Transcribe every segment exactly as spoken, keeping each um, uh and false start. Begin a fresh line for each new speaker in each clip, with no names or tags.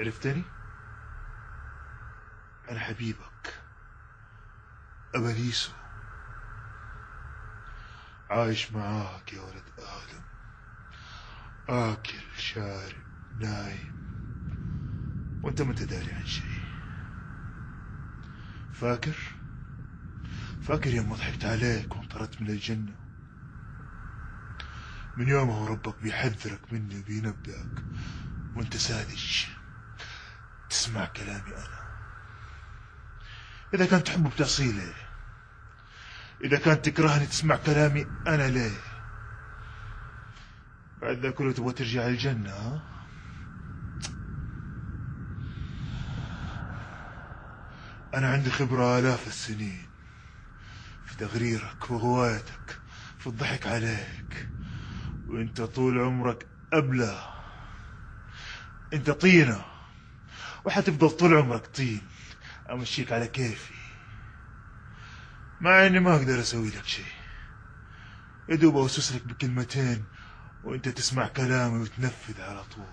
عرفتني؟ أنا حبيبك أبليسو، عايش معاك يا ولد آدم، آكل شارب نايم وانت ما تداري عن شيء. فاكر؟ فاكر يوم ضحكت عليك وانطردت من الجنة؟ من يومه ربك بيحذرك مني وبينبهك وانت ساذج تسمع كلامي أنا. إذا كنت تحب بتعصي ليه؟ إذا كنت تكرهني تسمع كلامي أنا ليه؟ بعد ذا كله تبغى ترجع الجنة ها؟ أنا عندي خبرة آلاف السنين في تغريرك وغوايتك، في الضحك عليك، وانت طول عمرك أبلة. انت طينة وحتفضل طول عمرك طين، أمشيك على كيفي، مع اني ما اقدر اسوي لك شيء، يدوب اوسوس لك بكلمتين وانت تسمع كلامي وتنفذ على طول.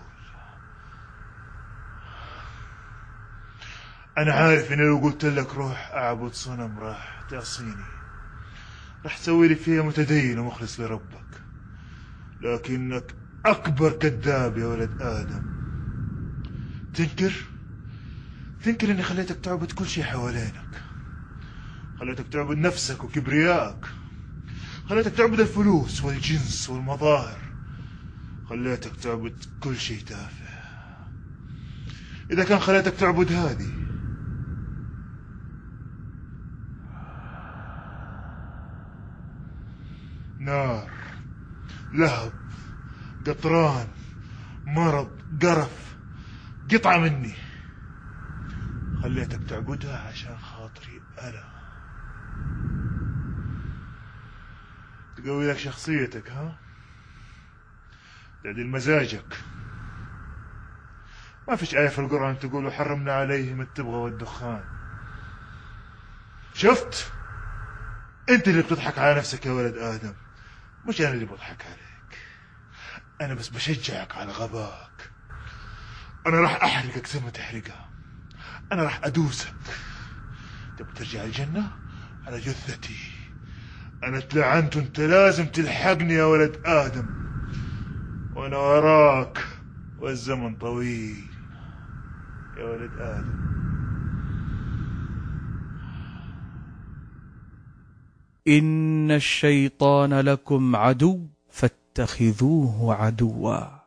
انا عارف اني لو قلت لك روح اعبد صنم راح تعصيني، راح تسوي لي فيها متدين ومخلص لربك، لكنك اكبر كذاب يا ولد ادم. تنكر تنكر اني خليتك تعبد كل شيء حوالينك، خليتك تعبد نفسك وكبريائك، خليتك تعبد الفلوس والجنس والمظاهر، خليتك تعبد كل شيء تافه. إذا كان خليتك تعبد هذه، نار، لهب، قطران، مرض، قرف، قطعة مني، خليتك تعبدها عشان خاطري أنا، تقوي لك شخصيتك ها، تعدل مزاجك. ما فيش آية في القرآن تقول وحرمنا عليهم التبغ والدخان. شفت؟ انت اللي بتضحك على نفسك يا ولد آدم، مش أنا اللي بضحك عليك. أنا بس بشجعك على غباك. أنا راح أحرقك زي ما تحرقها، أنا راح أدوسك. تبي ترجع الجنة على جثتي، أنا اتلعنت وانت لازم تلحقني يا ولد آدم، وأنا وراك والزمن طويل يا ولد آدم.
إن الشيطان لكم عدو فاتخذوه عدوا.